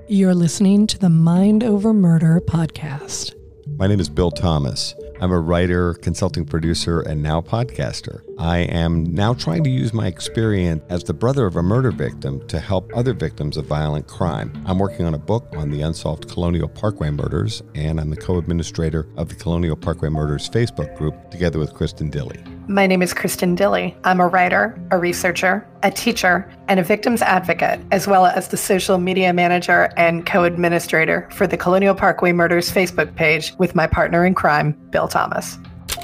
You're listening to the Mind Over Murder podcast. My name is Bill Thomas. I'm a writer, consulting producer, and now podcaster. I am now trying to use my experience as the brother of a murder victim to help other victims of violent crime. I'm working on a book on the unsolved Colonial Parkway murders, and I'm the co-administrator of the Colonial Parkway Murders Facebook group, together with Kristen Dilley. My name is Kristen Dilley. I'm a writer, a researcher, a teacher, and a victims advocate, as well as the social media manager and co-administrator for the Colonial Parkway Murders Facebook page with my partner in crime, Bill Thomas.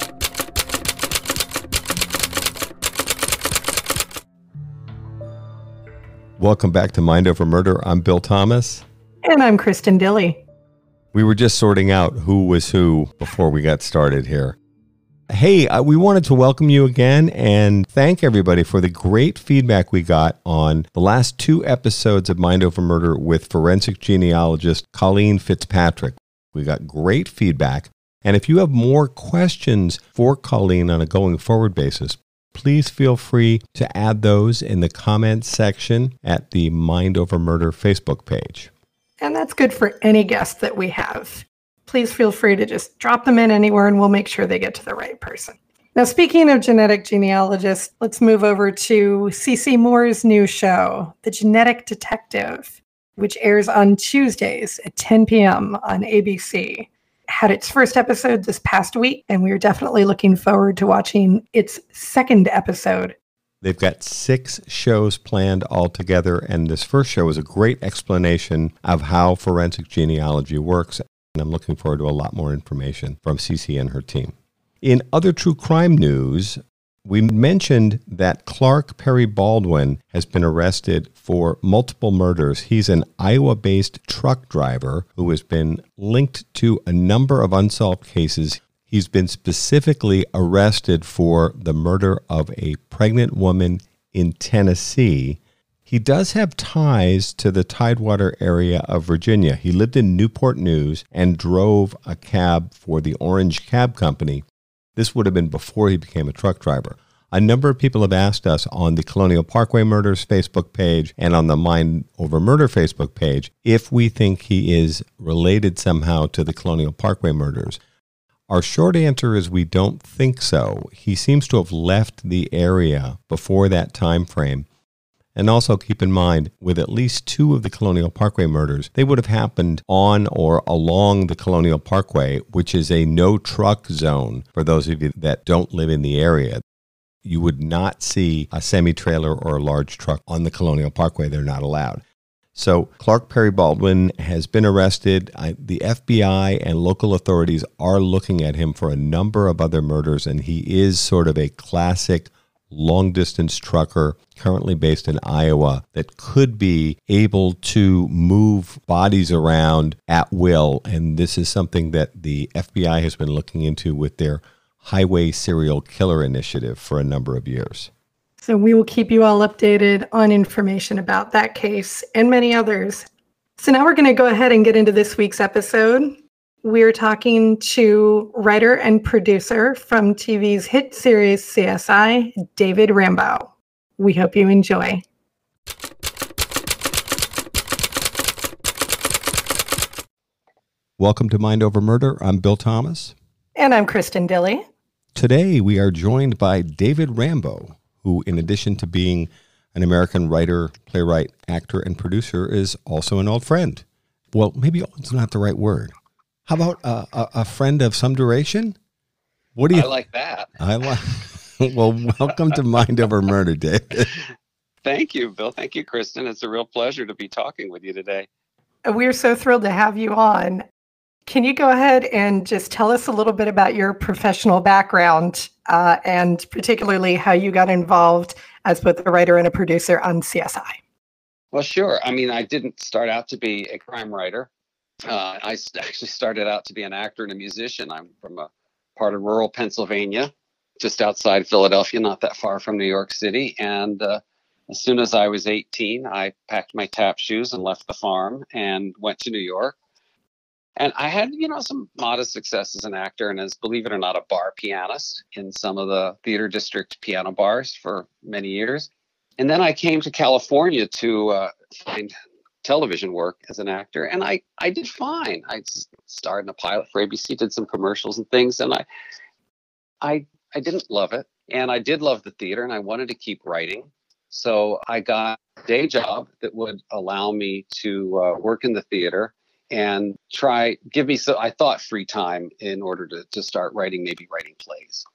Welcome back to Mind Over Murder. I'm Bill Thomas. And I'm Kristen Dilley. We were just sorting out who was who before we got started here. Hey, we wanted to welcome you again and thank everybody for the great feedback we got on the last two episodes of Mind Over Murder with forensic genealogist Colleen Fitzpatrick. We got great feedback. And if you have more questions for Colleen on a going forward basis, please feel free to add those in the comments section at the Mind Over Murder Facebook page. And that's good for any guest that we have. Please feel free to just drop them in anywhere and we'll make sure they get to the right person. Now, speaking of genetic genealogists, let's move over to CeCe Moore's new show, The Genetic Detective, which airs on Tuesdays at 10 p.m. on ABC. Had its first episode this past week, and we are definitely looking forward to watching its second episode. They've got 6 shows planned altogether, and this first show is a great explanation of how forensic genealogy works. And I'm looking forward to a lot more information from CeCe and her team. In other true crime news, we mentioned that Clark Perry Baldwin has been arrested for multiple murders. He's an Iowa-based truck driver who has been linked to a number of unsolved cases. He's been specifically arrested for the murder of a pregnant woman in Tennessee. He does have ties to the Tidewater area of Virginia. He lived in Newport News and drove a cab for the Orange Cab Company. This would have been before he became a truck driver. A number of people have asked us on the Colonial Parkway Murders Facebook page and on the Mind Over Murder Facebook page if we think he is related somehow to the Colonial Parkway murders. Our short answer is we don't think so. He seems to have left the area before that time frame. And also keep in mind, with at least 2 of the Colonial Parkway murders, they would have happened on or along the Colonial Parkway, which is a no-truck zone for those of you that don't live in the area. You would not see a semi-trailer or a large truck on the Colonial Parkway. They're not allowed. So Clark Perry Baldwin has been arrested. The FBI and local authorities are looking at him for a number of other murders, and he is sort of a classic long-distance trucker currently based in Iowa that could be able to move bodies around at will. And this is something that the FBI has been looking into with their Highway Serial Killer Initiative for a number of years. So we will keep you all updated on information about that case and many others. So now we're going to go ahead and get into this week's episode. We're talking to writer and producer from TV's hit series CSI, David Rambo. We hope you enjoy. Welcome to Mind Over Murder. I'm Bill Thomas. And I'm Kristen Dilley. Today we are joined by David Rambo, who in addition to being an American writer, playwright, actor, and producer is also an old friend. Well, maybe it's not the right word. How about a friend of some duration? What do you? I like that. Well, welcome to Mind Over Murder, David. Thank you, Bill. Thank you, Kristen. It's a real pleasure to be talking with you today. We're so thrilled to have you on. Can you go ahead and just tell us a little bit about your professional background and particularly how you got involved as both a writer and a producer on CSI? Well, sure. I mean, I didn't start out to be a crime writer. I actually started out to be an actor and a musician. I'm from a part of rural Pennsylvania, just outside Philadelphia, not that far from New York City. And as soon as I was 18, I packed my tap shoes and left the farm and went to New York. And I had, some modest success as an actor and as, believe it or not, a bar pianist in some of the theater district piano bars for many years. And then I came to California to find television work as an actor, and I did fine. I starred in a pilot for ABC, did some commercials and things, and I didn't love it, and I did love the theater, and I wanted to keep writing. So I got a day job that would allow me to work in the theater and give me I thought free time in order to start maybe writing plays.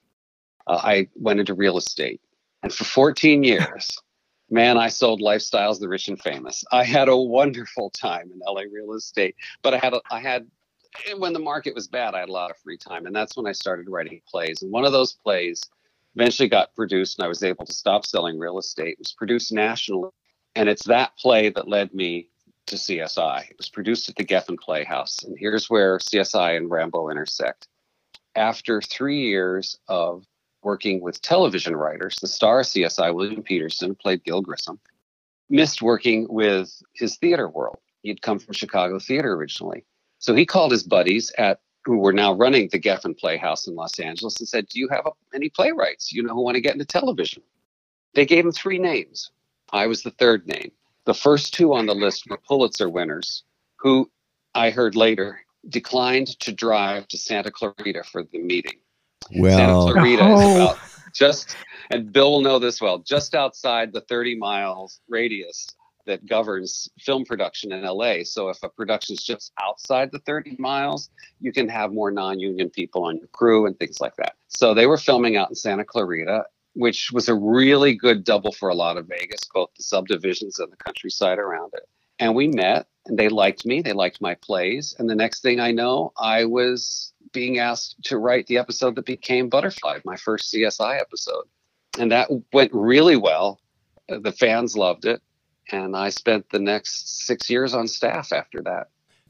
I went into real estate, and for 14 years, man, I sold Lifestyles of the Rich and Famous. I had a wonderful time in LA real estate, but I had when the market was bad, I had a lot of free time, and that's when I started writing plays. And one of those plays eventually got produced, and I was able to stop selling real estate. It was produced nationally, and it's that play that led me to CSI. It was produced at the Geffen Playhouse, and here's where CSI and Rambo intersect. After 3 years of working with television writers, the star of CSI, William Peterson, played Gil Grissom, missed working with his theater world. He'd come from Chicago theater originally. So he called his buddies who were now running the Geffen Playhouse in Los Angeles and said, do you have any playwrights who want to get into television? They gave him 3 names. I was the third name. The first 2 on the list were Pulitzer winners, who I heard later declined to drive to Santa Clarita for the meeting. Well, Santa Clarita is about and Bill will know this well, just outside the 30 miles radius that governs film production in LA. So if a production is just outside the 30 miles, you can have more non-union people on your crew and things like that. So they were filming out in Santa Clarita, which was a really good double for a lot of Vegas, both the subdivisions and the countryside around it. And we met, and they liked me. They liked my plays. And the next thing I know, I was being asked to write the episode that became Butterfly, my first CSI episode. And that went really well. The fans loved it. And I spent the next 6 years on staff after that.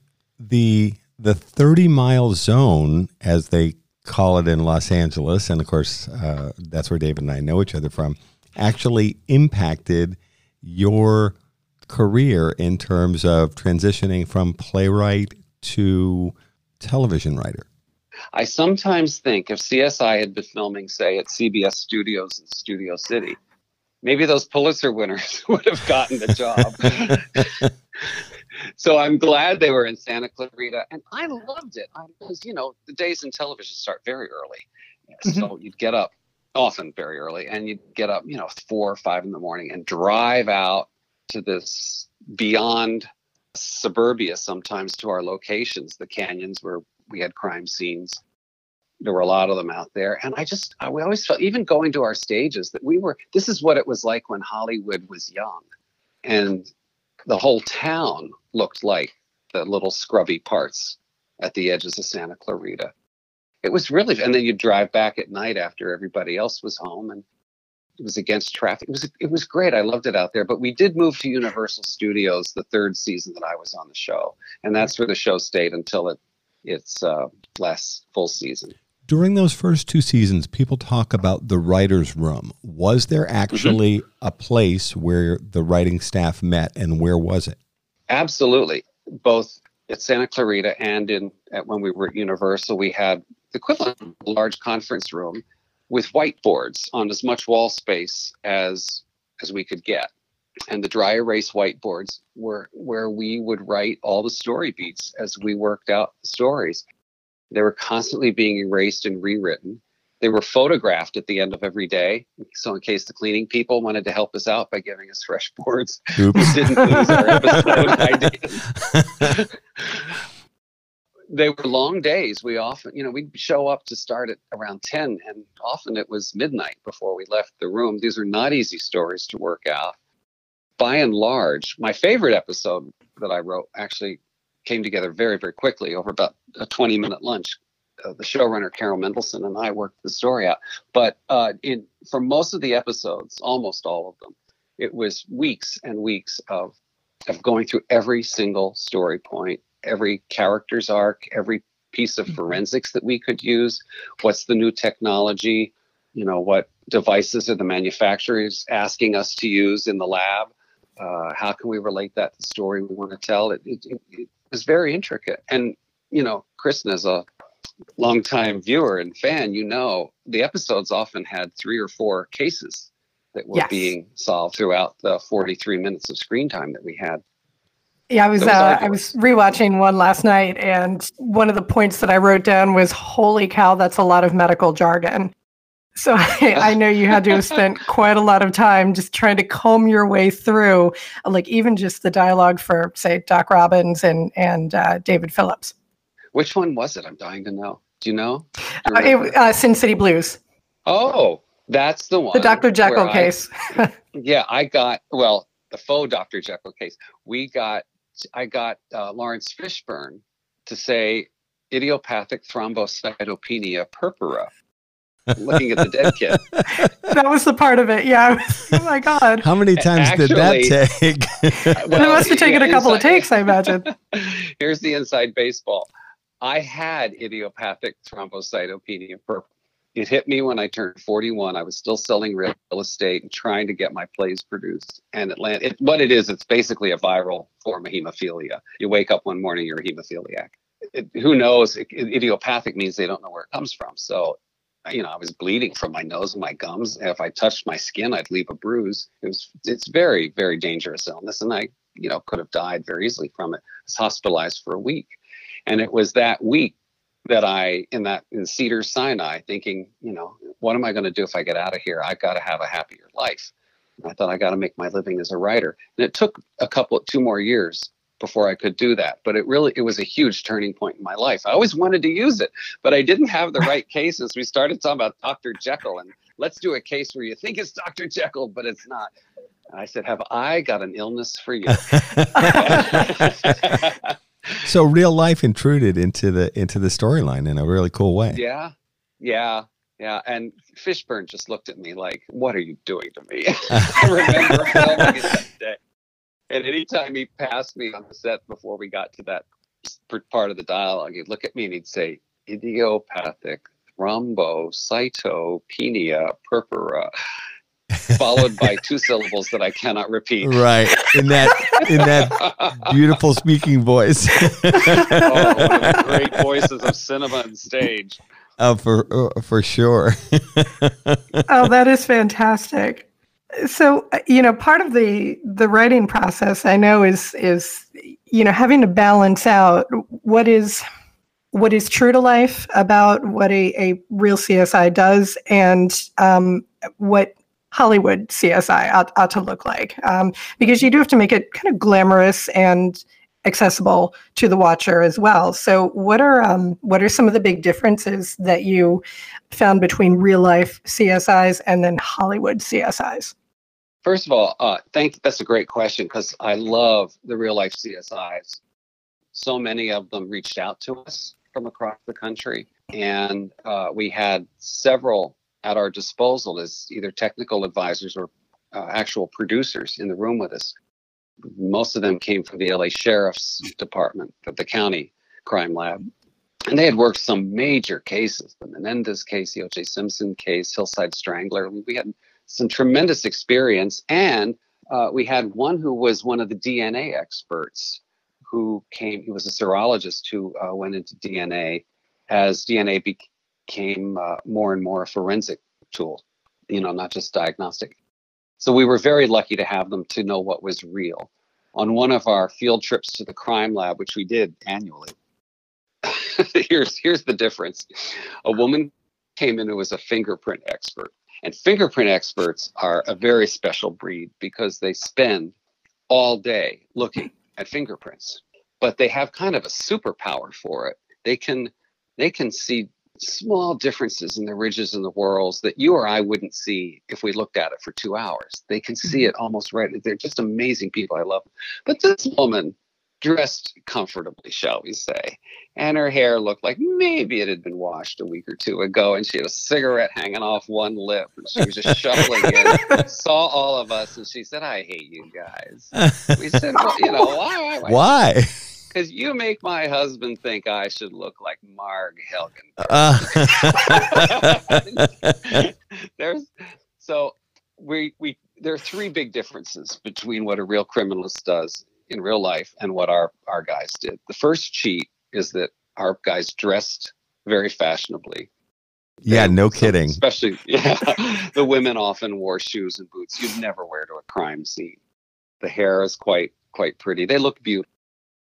The 30-mile zone, as they call it in Los Angeles, and of course, that's where David and I know each other from, actually impacted your career in terms of transitioning from playwright to television writer. I sometimes think if CSI had been filming, say, at CBS Studios in Studio City, maybe those Pulitzer winners would have gotten the job. So I'm glad they were in Santa Clarita, and I loved it because, the days in television start very early. So you'd get up often very early, and you'd get up, 4 or 5 in the morning and drive out to this beyond suburbia, sometimes to our locations, the canyons where we had crime scenes. There were a lot of them out there. And we always felt, even going to our stages, that this is what it was like when Hollywood was young. And the whole town looked like the little scrubby parts at the edges of Santa Clarita. It was really, and then you'd drive back at night after everybody else was home, and it was against traffic. It was great. I loved it out there. But we did move to Universal Studios the 3rd season that I was on the show. And that's where the show stayed until its last full season. During those first 2 seasons, people talk about the writer's room. Was there actually a place where the writing staff met, and where was it? Absolutely. Both at Santa Clarita and when we were at Universal, we had the equivalent of a large conference room with whiteboards on as much wall space as we could get. And the dry erase whiteboards were where we would write all the story beats as we worked out the stories. They were constantly being erased and rewritten. They were photographed at the end of every day. So in case the cleaning people wanted to help us out by giving us fresh boards, we didn't lose our episode ideas. They were long days. We often, we'd show up to start at around 10, and often it was midnight before we left the room. These are not easy stories to work out. By and large, my favorite episode that I wrote actually came together very, very quickly over about a 20-minute lunch. The showrunner, Carol Mendelson, and I worked the story out. But for most of the episodes, almost all of them, it was weeks and weeks of going through every single story point, every character's arc, every piece of forensics that we could use. What's the new technology? What devices are the manufacturers asking us to use in the lab? How can we relate that to the story we want to tell? It was very intricate. And, Kristen, as a longtime viewer and fan, the episodes often had 3 or 4 cases that were being solved throughout the 43 minutes of screen time that we had. Yeah, That was I arduous. was rewatching one last night, and one of the points that I wrote down was, "Holy cow, that's a lot of medical jargon." So I know you had to have spent quite a lot of time just trying to comb your way through, like even just the dialogue for, say, Doc Robbins and David Phillips. Which one was it? I'm dying to know. Do you know? Do you remember? Sin City Blues, Oh, that's the one. the Dr. Jekyll where case. Yeah, I got, well, the faux Dr. Jekyll case. I got Lawrence Fishburne to say idiopathic thrombocytopenia purpura, looking at the dead kid. That was the part of it. Yeah. Oh my God. How many times did that take? It must have taken a couple of takes, I imagine. Here's the inside baseball. I had idiopathic thrombocytopenia purpura. It hit me when I turned 41. I was still selling real estate and trying to get my plays produced. And what it is, it's basically a viral form of hemophilia. You wake up one morning, you're a hemophiliac. Who knows? Idiopathic means they don't know where it comes from. So, I was bleeding from my nose and my gums. If I touched my skin, I'd leave a bruise. It's very, very dangerous illness. And I, could have died very easily from it. I was hospitalized for a week. And it was that week that in Cedars-Sinai, thinking, what am I going to do if I get out of here? I've got to have a happier life. And I thought I got to make my living as a writer. And it took 2 more years before I could do that. But it was a huge turning point in my life. I always wanted to use it, but I didn't have the right cases. We started talking about Dr. Jekyll, and let's do a case where you think it's Dr. Jekyll, but it's not. And I said, have I got an illness for you? So real life intruded into the storyline in a really cool way. Yeah. And Fishburne just looked at me like, what are you doing to me? I remember filming it that day. And anytime he passed me on the set before we got to that part of the dialogue, he'd look at me and he'd say, idiopathic thrombocytopenia purpura, followed by 2 syllables that I cannot repeat. Right. In that beautiful speaking voice. One of the great voices of cinema and stage. Oh, for sure. Oh, that is fantastic. So, part of the writing process I know is having to balance out what is true to life about what a real CSI does and what Hollywood CSI ought to look like, because you do have to make it kind of glamorous and accessible to the watcher as well. So what are some of the big differences that you found between real life CSIs and then Hollywood CSIs? First of all, that's a great question, because I love the real life CSIs. So many of them reached out to us from across the country, and we had several at our disposal as either technical advisors or actual producers in the room with us. Most of them came from the LA Sheriff's Department, the county crime lab. And they had worked some major cases, the Menendez case, the O.J. Simpson case, Hillside Strangler. We had some tremendous experience. And we had one who was one of the DNA experts who came. He was a serologist who went into DNA as DNA became more and more a forensic tool, not just diagnostic. So we were very lucky to have them to know what was real. On one of our field trips to the crime lab, which we did annually, here's the difference. A woman came in who was a fingerprint expert. And fingerprint experts are a very special breed because they spend all day looking at fingerprints. But they have kind of a superpower for it. They can see small differences in the ridges and the whorls that you or I wouldn't see if we looked at it for 2 hours. They can see it almost right. They're just amazing people. I love them. But this woman dressed comfortably, shall we say, and her hair looked like maybe it had been washed a week or 2 ago, and she had a cigarette hanging off one lip, and she was just shuffling in, saw all of us, and she said, I hate you guys. We said, well, why? Why? Because you make my husband think I should look like Marg Helgen. There are 3 big differences between what a real criminalist does in real life and what our guys did. The first cheat is that our guys dressed very fashionably. Yeah, no kidding. Especially, the women often wore shoes and boots you'd never wear to a crime scene. The hair is quite pretty. They look beautiful.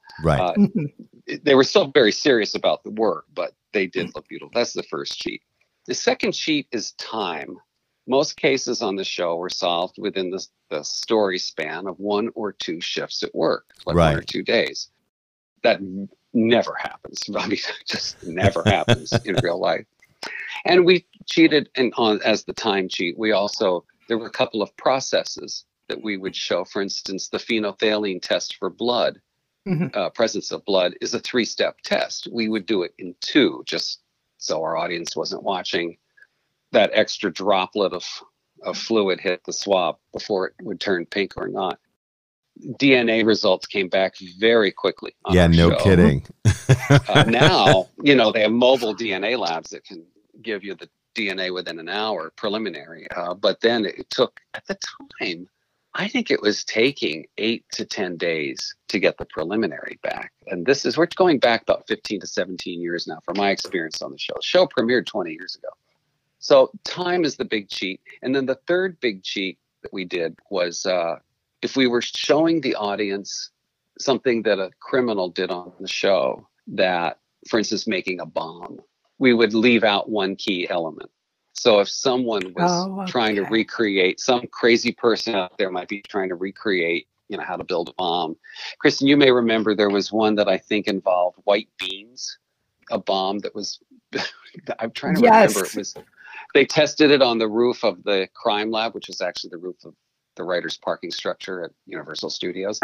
Right. They were still very serious about the work, but they did look beautiful. That's the first cheat. The second cheat is time. Most cases on the show were solved within the story span of 1 or 2 shifts at work, like Right. 1 or 2 days. That never happens. I mean, just never happens in real life. And we cheated as the time cheat. There were a couple of processes that we would show. For instance, the phenolphthalein test for blood, presence of blood, is a 3-step test. We would do it in 2, just so our audience wasn't watching that extra droplet of fluid hit the swab before it would turn pink or not. DNA results came back very quickly on our No show. kidding. Now, they have mobile DNA labs that can give you the DNA within an hour, preliminary. But then it took, at the time, I think it was taking 8 to 10 days to get the preliminary back. And we're going back about 15 to 17 years now from my experience on the show. The show premiered 20 years ago. So time is the big cheat. And then the third big cheat that we did was if we were showing the audience something that a criminal did on the show, that, for instance, making a bomb, we would leave out one key element. So if someone was trying to recreate, some crazy person out there might be trying to recreate, how to build a bomb. Kristen, you may remember there was one that I think involved white beans, a bomb that was, I'm trying to remember. They tested it on the roof of the crime lab, which is actually the roof of the writer's parking structure at Universal Studios.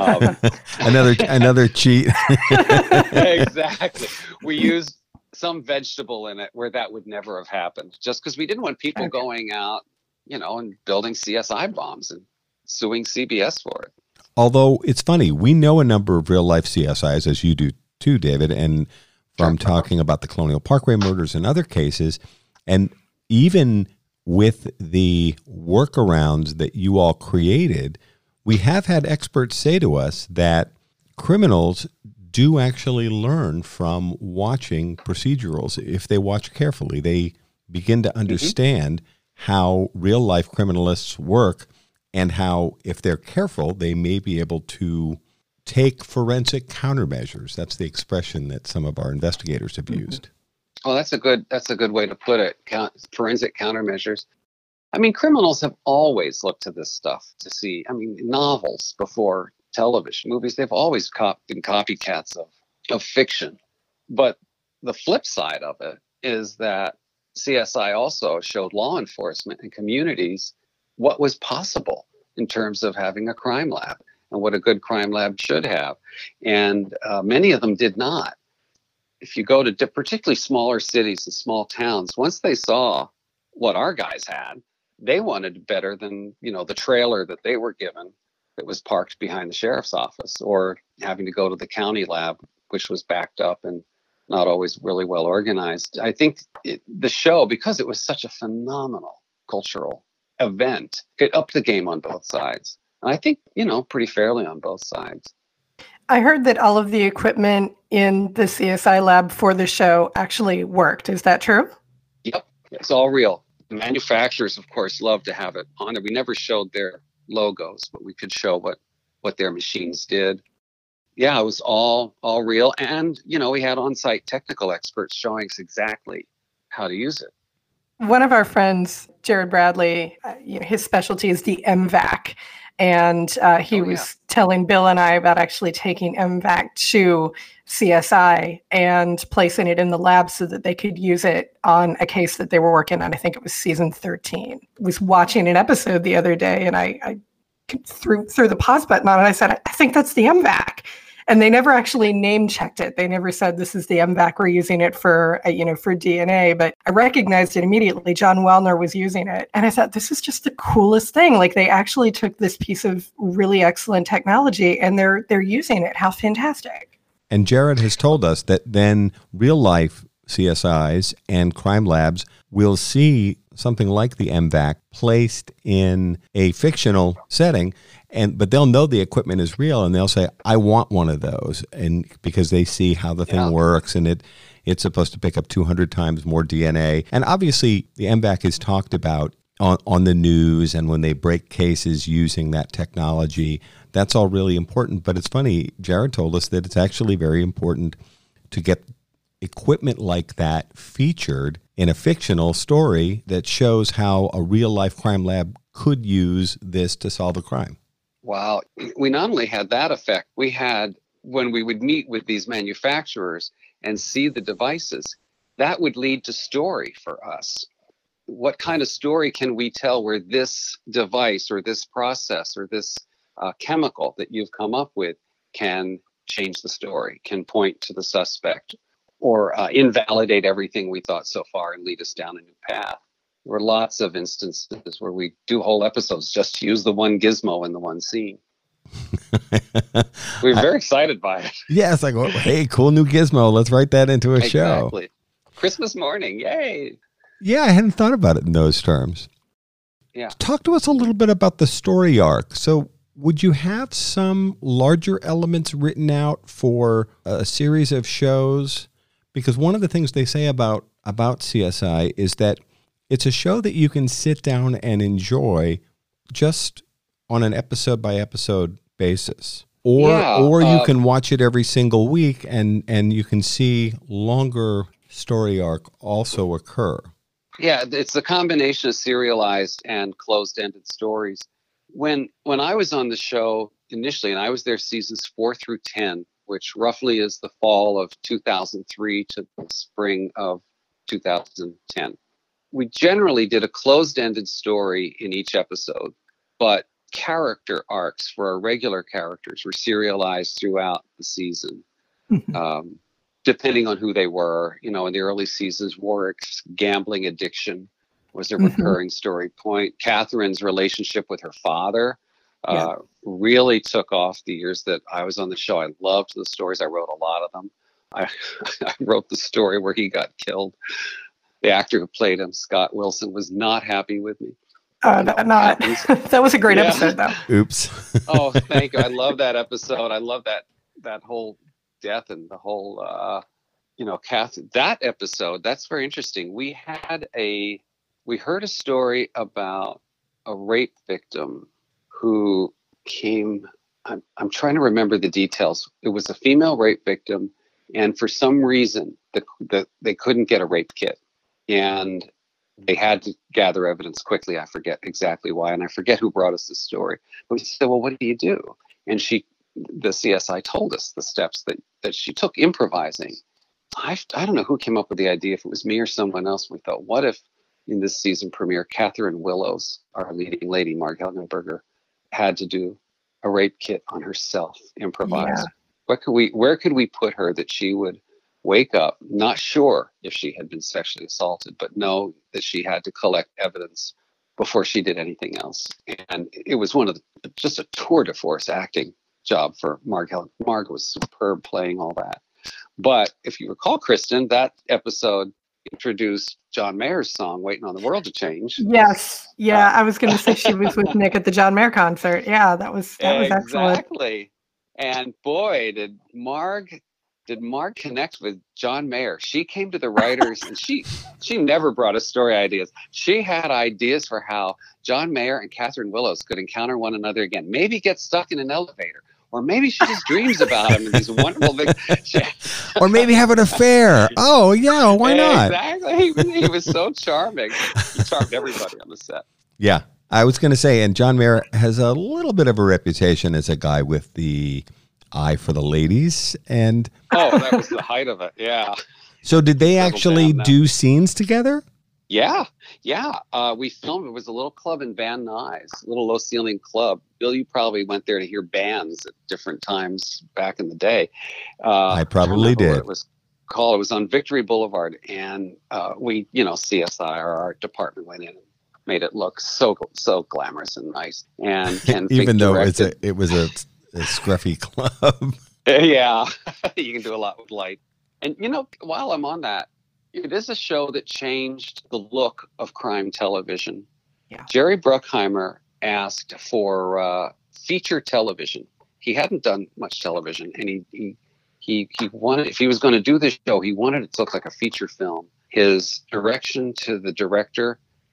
Another cheat. Exactly. We used some vegetable in it where that would never have happened, just because we didn't want people going out, and building CSI bombs and suing CBS for it. Although it's funny, we know a number of real life CSIs, as you do too, David, and from talking about the Colonial Parkway murders and other cases, and even with the workarounds that you all created, we have had experts say to us that criminals do actually learn from watching procedurals. If they watch carefully, they begin to understand how real life criminalists work, and how, if they're careful, they may be able to take forensic countermeasures. That's the expression that some of our investigators have used. Oh, that's a good way to put it. Forensic countermeasures. I mean, criminals have always looked to this stuff to see. I mean, novels before television, movies, they've always been copycats of fiction. But the flip side of it is that CSI also showed law enforcement and communities what was possible in terms of having a crime lab and what a good crime lab should have. And many of them did not. If you go to particularly smaller cities and small towns, once they saw what our guys had, they wanted better than, the trailer that they were given that was parked behind the sheriff's office, or having to go to the county lab, which was backed up and not always really well organized. I think the show, because it was such a phenomenal cultural event, it upped the game on both sides. And I think, pretty fairly on both sides. I heard that all of the equipment in the CSI lab for the show actually worked. Is that true? Yep. It's all real. The manufacturers, of course, love to have it on it. We never showed their logos, but we could show what their machines did. Yeah, it was all real. And, we had on-site technical experts showing us exactly how to use it. One of our friends, Jared Bradley, his specialty is the MVAC. And he was telling Bill and I about actually taking MVAC to CSI and placing it in the lab so that they could use it on a case that they were working on. I think it was season 13. I was watching an episode the other day, and I threw the pause button on it. I said, I think that's the MVAC. And they never actually name checked it. They never said this is the MVAC. We're using it for DNA. But I recognized it immediately. John Wellner was using it, and I thought this is just the coolest thing. Like, they actually took this piece of really excellent technology and they're using it. How fantastic! And Jared has told us that then real life CSIs and crime labs will see something like the MVAC placed in a fictional setting. But they'll know the equipment is real, and they'll say, I want one of those. And because they see how the thing works, and it's supposed to pick up 200 times more DNA. And obviously the MVAC is talked about on the news and when they break cases using that technology. That's all really important. But it's funny, Jared told us that it's actually very important to get equipment like that featured in a fictional story that shows how a real-life crime lab could use this to solve a crime. Wow. We not only had that effect, we had, when we would meet with these manufacturers and see the devices, that would lead to story for us. What kind of story can we tell where this device or this process or this chemical that you've come up with can change the story, can point to the suspect, or invalidate everything we thought so far and lead us down a new path? There were lots of instances where we do whole episodes just to use the one gizmo in the one scene. We were very excited by it. Yeah, it's like, well, hey, cool new gizmo. Let's write that into a show. Exactly. Christmas morning, yay. Yeah, I hadn't thought about it in those terms. Yeah. Talk to us a little bit about the story arc. So would you have some larger elements written out for a series of shows? Because one of the things they say about CSI is that it's a show that you can sit down and enjoy just on an episode by episode basis. Or you can watch it every single week and you can see longer story arc also occur. Yeah, it's a combination of serialized and closed-ended stories. When I was on the show initially, and I was there seasons 4 through 10, which roughly is the fall of 2003 to the spring of 2010. We generally did a closed-ended story in each episode, but character arcs for our regular characters were serialized throughout the season, depending on who they were. You know, in the early seasons, Warwick's gambling addiction was a recurring story point. Catherine's relationship with her father really took off the years that I was on the show. I loved the stories. I wrote a lot of them. I wrote the story where he got killed. The actor who played him, Scott Wilson, was not happy with me. That was a great episode, though. Oops. Oh, thank you. I love that episode. I love that whole death and the whole, that episode. That's very interesting. We heard a story about a rape victim who came. I'm trying to remember the details. It was a female rape victim, and for some reason, they couldn't get a rape kit. And they had to gather evidence quickly. I forget exactly why, and I forget who brought us this story. But we said, well, what do you do? And the CSI told us the steps that she took improvising. I don't know who came up with the idea, if it was me or someone else. We thought, what if in this season premiere, Catherine Willows, our leading lady, Marg Helgenberger, had to do a rape kit on herself, improvise? Yeah. Where could we put her that she would wake up, not sure if she had been sexually assaulted, but know that she had to collect evidence before she did anything else? And it was just a tour de force acting job for Marg. Marg was superb playing all that. But if you recall, Kristen, that episode introduced John Mayer's song, Waiting on the World to Change. Yes. Yeah, I was going to say she was with Nick at the John Mayer concert. Yeah, that was excellent. Exactly. And boy, did Marg connect with John Mayer. She came to the writers and she never brought us story ideas. She had ideas for how John Mayer and Catherine Willows could encounter one another again. Maybe get stuck in an elevator. Or maybe she just dreams about him and these wonderful things. Or maybe have an affair. Oh, yeah, why not? Exactly. He was so charming. He charmed everybody on the set. Yeah, I was going to say, and John Mayer has a little bit of a reputation as a guy with the eye for the ladies. And that was the height of it, yeah. So did they actually do scenes together? Yeah. We filmed. It was a little club in Van Nuys, a little low-ceiling club. Bill, you probably went there to hear bands at different times back in the day. I probably did. What it was called. It was on Victory Boulevard, and we, CSI, our art department, went in and made it look so glamorous and nice. And Ken even Fink though directed. it was a scruffy club. Yeah, you can do a lot with light. And while I'm on that, it is a show that changed the look of crime television. Yeah. Jerry Bruckheimer asked for feature television. He hadn't done much television, and he wanted, if he was going to do this show, he wanted it to look like a feature film. His direction to the director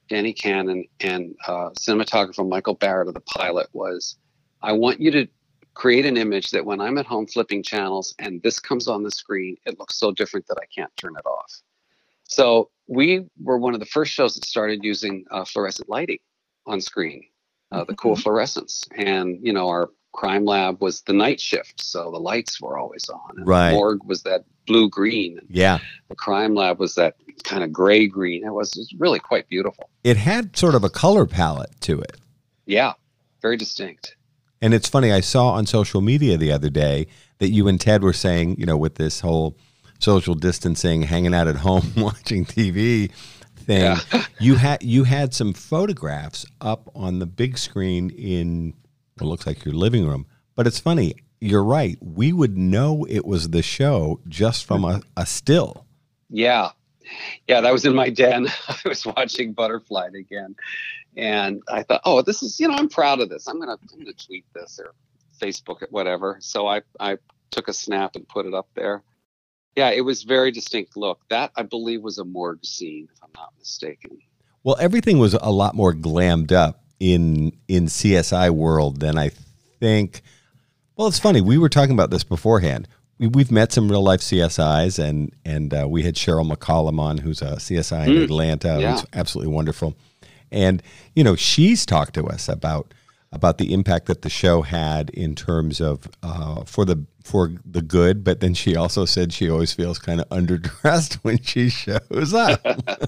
Danny Cannon, and cinematographer Michael Barrett of the pilot was, I want you to create an image that when I'm at home flipping channels and this comes on the screen, it looks so different that I can't turn it off. So we were one of the first shows that started using fluorescent lighting on screen, the cool fluorescence. And, you know, our crime lab was the night shift, so the lights were always on. And Right. The morgue was that blue-green. Yeah. The crime lab was that kind of gray-green. It was really quite beautiful. It had sort of a color palette to it. Yeah, very distinct. And it's funny, I saw on social media the other day that you and Ted were saying, you know, with this whole social distancing, hanging out at home, watching TV thing, Yeah. you had some photographs up on the big screen in what looks like your living room. But it's funny, you're right. We would know it was the show just from a still. Yeah. Yeah, that was in my den. I was watching Butterfly again. And I thought, oh, this is, you know, I'm proud of this. I'm gonna tweet this or Facebook it, whatever. So I took a snap and put it up there. Yeah, it was very distinct look. That, I believe, was a morgue scene, if I'm not mistaken. Well, everything was a lot more glammed up in CSI world than I think. Well, it's funny. We were talking about this beforehand. We've met some real life CSIs, and we had Cheryl McCollum on, who's a CSI in Atlanta. Yeah. It's absolutely wonderful. And, you know, she's talked to us about the impact that the show had in terms of for the good, but then she also said she always feels kind of underdressed when she shows up.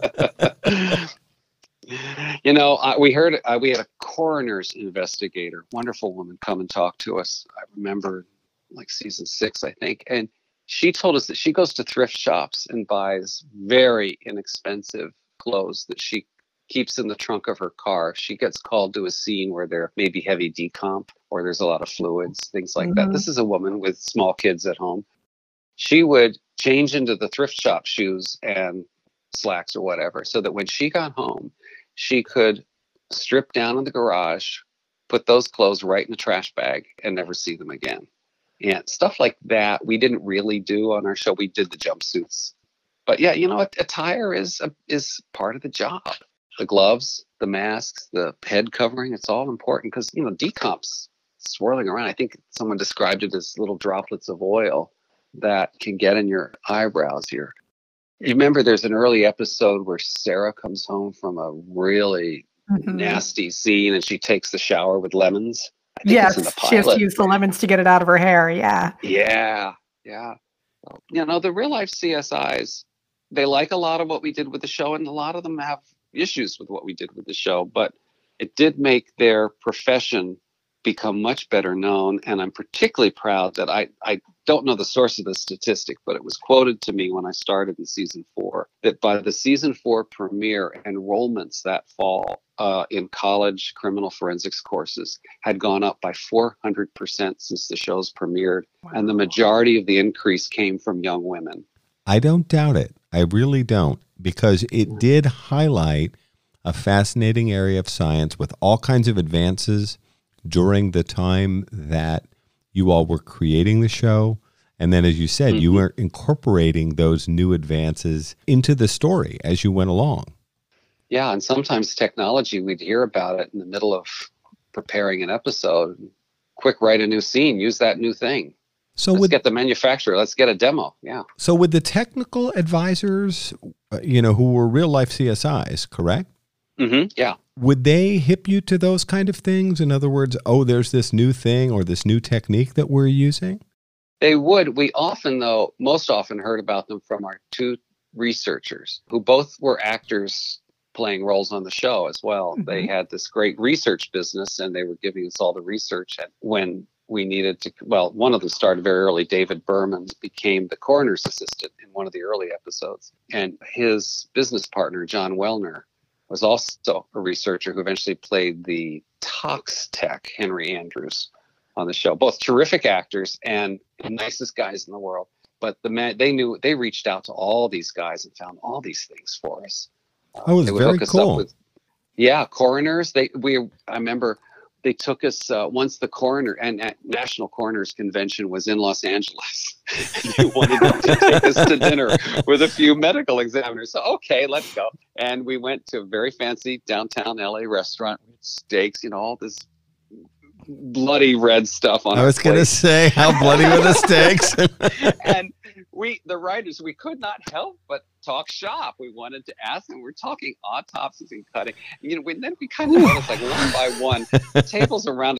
You know, we had a coroner's investigator, wonderful woman, come and talk to us. I remember like season 6, I think. And she told us that she goes to thrift shops and buys very inexpensive clothes that she keeps in the trunk of her car. She gets called to a scene where there may be heavy decomp or there's a lot of fluids, things like that. This is a woman with small kids at home. She would change into the thrift shop shoes and slacks or whatever, so that when she got home, she could strip down in the garage, put those clothes right in the trash bag, and never see them again. And stuff like that we didn't really do on our show. We did the jumpsuits. But yeah, you know, attire is part of the job. The gloves, the masks, the head covering, it's all important because, you know, decomp's swirling around. I think someone described it as little droplets of oil that can get in your eyebrows here. You remember there's an early episode where Sarah comes home from a really nasty scene and she takes the shower with lemons. I think it's in the Yes, she has pilot. to use the lemons to get it out of her hair. Yeah. Yeah. You know, the real life CSIs, they like a lot of what we did with the show, and a lot of them have issues with what we did with the show, but it did make their profession become much better known. And I'm particularly proud that I don't know the source of the statistic, but it was quoted to me when I started in season 4, that by the season 4 premiere, enrollments that fall in college criminal forensics courses had gone up by 400% since the show's premiered. Wow. And the majority of the increase came from young women. I don't doubt it. I really don't, because it did highlight a fascinating area of science with all kinds of advances during the time that you all were creating the show. And then, as you said, you were incorporating those new advances into the story as you went along. Yeah, and sometimes technology, we'd hear about it in the middle of preparing an episode. Quick, write a new scene, use that new thing. So let's get the manufacturer, let's get a demo. Yeah. So with the technical advisors, you know, who were real life CSIs, correct? Yeah. Would they hip you to those kind of things? In other words, oh, there's this new thing or this new technique that we're using? They would. We often, though, most often heard about them from our 2 researchers who both were actors playing roles on the show as well. They had this great research business and they were giving us all the research. And when we needed to, well, one of them started very early. David Berman became the coroner's assistant in one of the early episodes. And his business partner, John Wellner, was also a researcher who eventually played the tox tech, Henry Andrews, on the show. Both terrific actors and the nicest guys in the world. But they reached out to all these guys and found all these things for us. Oh, it's very cool. Yeah, coroners. I remember they took us once the coroner and National Coroners Convention was in Los Angeles. They wanted to take us to dinner with a few medical examiners. So, okay, let's go. And we went to a very fancy downtown LA restaurant with steaks, all this bloody red stuff on. I was going to say, how bloody were the steaks? And the writers, we could not help but talk shop. We wanted to ask them. We're talking autopsies and cutting. Then we kind of noticed, like, one by one, tables around.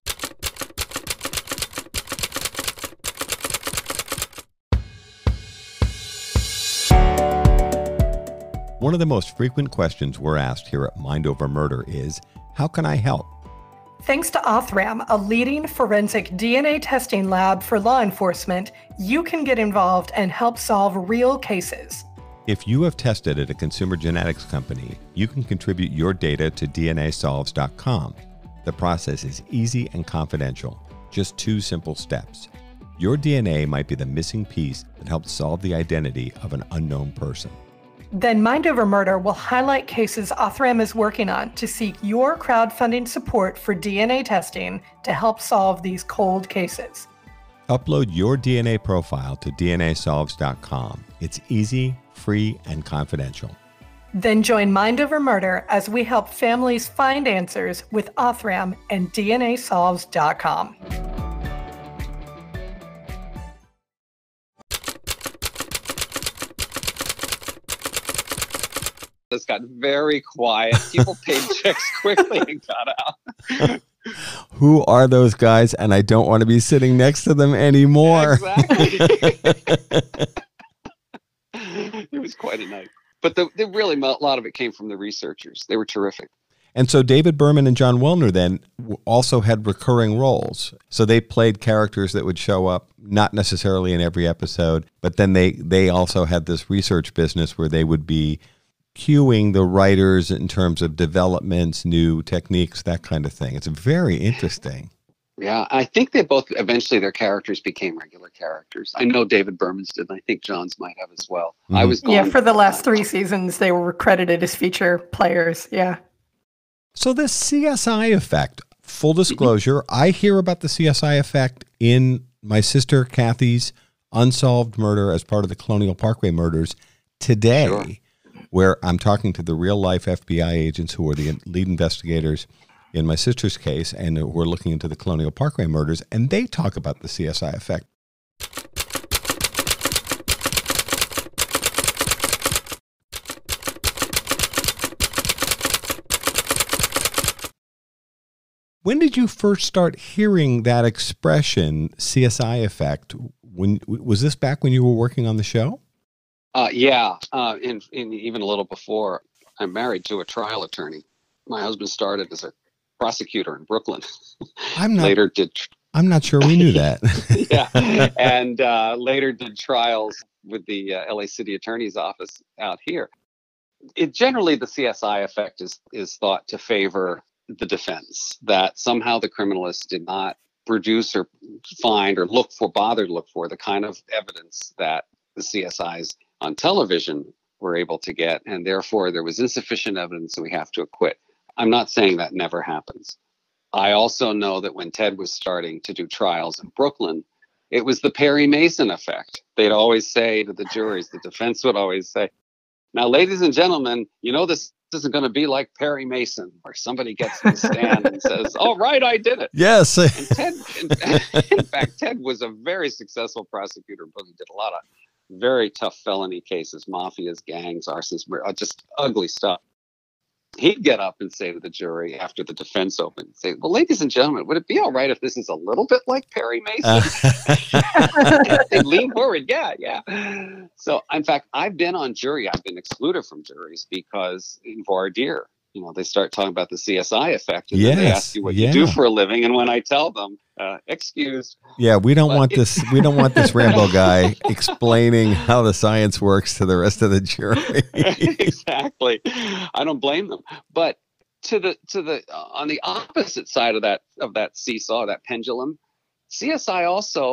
One of the most frequent questions we're asked here at Mind Over Murder is, how can I help? Thanks to Othram, a leading forensic DNA testing lab for law enforcement, you can get involved and help solve real cases. If you have tested at a consumer genetics company, you can contribute your data to DNAsolves.com. The process is easy and confidential, just 2 simple steps. Your DNA might be the missing piece that helps solve the identity of an unknown person. Then Mind Over Murder will highlight cases Othram is working on to seek your crowdfunding support for DNA testing to help solve these cold cases. Upload your DNA profile to DNAsolves.com. It's easy, free, and confidential. Then join Mind Over Murder as we help families find answers with Othram and DNAsolves.com. This got very quiet. People paid checks quickly and got out. Who are those guys? And I don't want to be sitting next to them anymore. Exactly. It was quite a night. But really, a lot of it came from the researchers. They were terrific. And so David Berman and John Wilner then also had recurring roles. So they played characters that would show up, not necessarily in every episode, but then they also had this research business where they would be cueing the writers in terms of developments, new techniques, that kind of thing. It's very interesting. Yeah, I think they both, eventually their characters became regular characters. I know David Berman's did, and I think John's might have as well. Mm-hmm. I was Yeah, for the last 3 seasons, they were credited as feature players. Yeah. So this CSI effect, full disclosure, I hear about the CSI effect in my sister Kathy's Unsolved Murder as part of the Colonial Parkway murders today. Sure. Where I'm talking to the real-life FBI agents who are the lead investigators in my sister's case, and we're looking into the Colonial Parkway murders, and they talk about the CSI effect. When did you first start hearing that expression, CSI effect? Was this back when you were working on the show? Yeah, in even a little before. I'm married to a trial attorney. My husband started as a prosecutor in Brooklyn. I'm not sure we knew that. Yeah, and later did trials with the LA City Attorney's Office out here. Generally, the CSI effect is thought to favor the defense, that somehow the criminalists did not produce or find or bother to look for the kind of evidence that the CSIs on television were able to get, and therefore there was insufficient evidence and we have to acquit. I'm not saying that never happens. I also know that when Ted was starting to do trials in Brooklyn, it was the Perry Mason effect. They'd always say to the juries, the defense would always say, now, ladies and gentlemen, this isn't going to be like Perry Mason, where somebody gets to the stand and says, all right, I did it. Yes. And Ted, in fact, Ted was a very successful prosecutor, but he did a lot of very tough felony cases, mafias, gangs, arsons, just ugly stuff. He'd get up and say to the jury after the defense opened, say, well, ladies and gentlemen, would it be all right if this is a little bit like Perry Mason? They'd lean forward. Yeah. So, in fact, I've been on jury. I've been excluded from juries because in voir dire, they start talking about the CSI effect. And then they ask you what you do for a living. And when I tell them, excused. Yeah, we don't want this. We don't want this Rambo guy explaining how the science works to the rest of the jury. Exactly. I don't blame them. But on the opposite side of that seesaw, that pendulum, CSI also